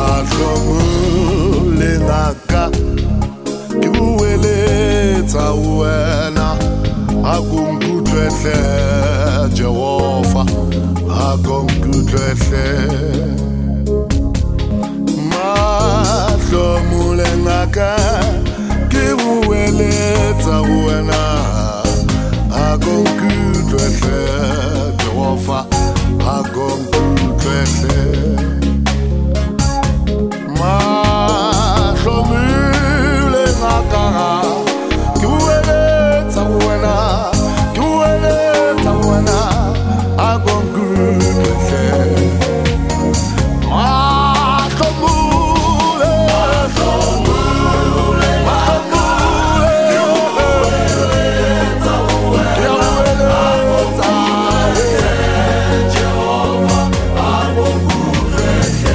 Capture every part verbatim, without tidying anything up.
Mahlomule ngaka ke bueletsa wena akunkutlwehle Jehova akunkutlwehle Mahlomule ngaka ke bueletsa wena akunkutlwehle Jehova akunkutlwehle Mahlomule ngaka ke bueletsa wena ke bueletsa wena akunkutlwehle Mahlomule Mahlomule Mahlomule ke bueletsa wena Jehova akunkutlwehle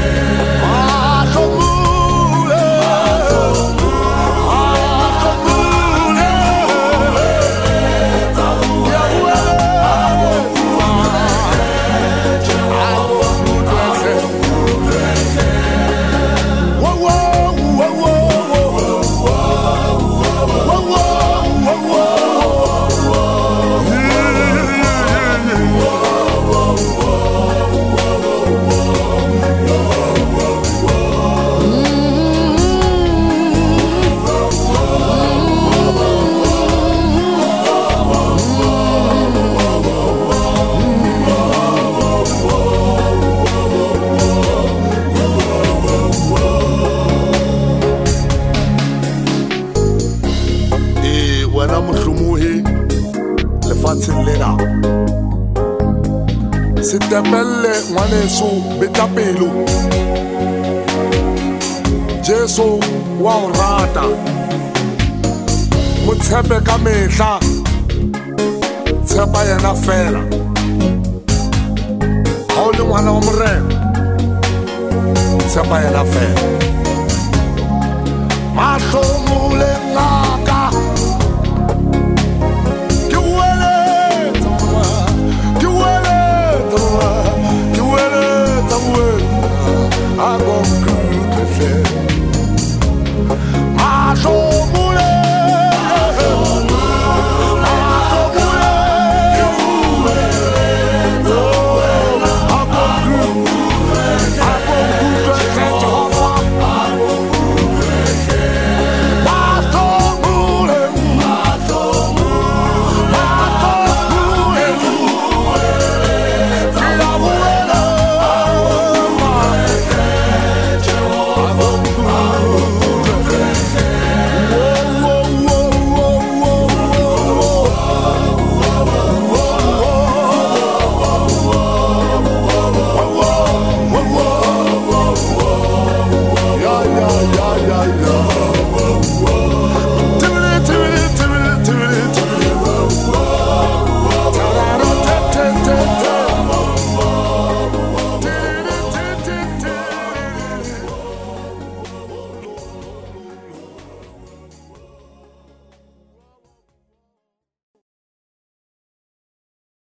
wena mohlomonghe lefatsheng lena setepelle ngwaneso beta pelo Jesu wa o rata mo tshepe ka mehla tshepa yena fela ha o le ngwana wa morena tshepa yena fela Mahlomule ngaka I won't go to